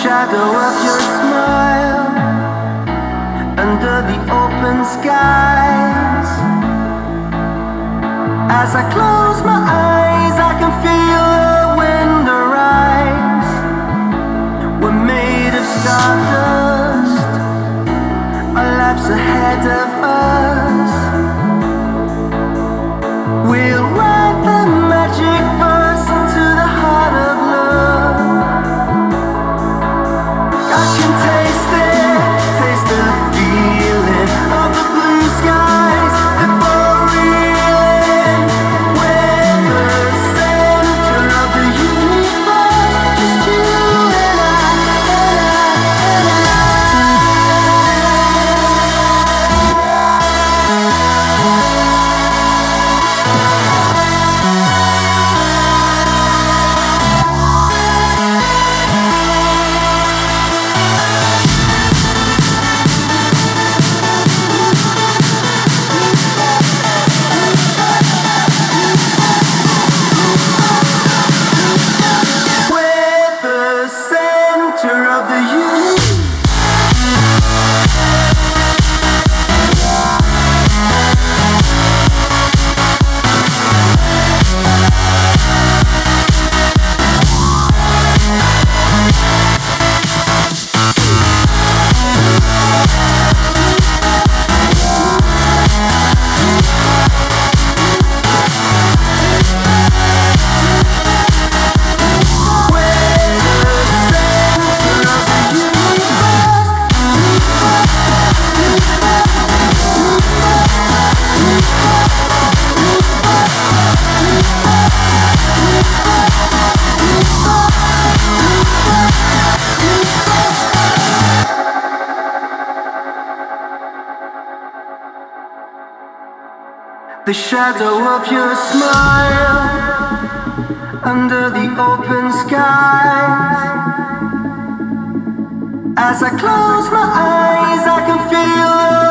shadow of your smile under the open skies. As I close my eyes, I can feel the wind arise. We're made of stardust, our lives ahead of us. We'll write the magic verse into the heart of love. I can taste the feeling of the blue skies before reeling. We're the center of the universe, just you and I, we're the center of the universe. The shadow of your smile under the open skies. As I close my eyes, I can feel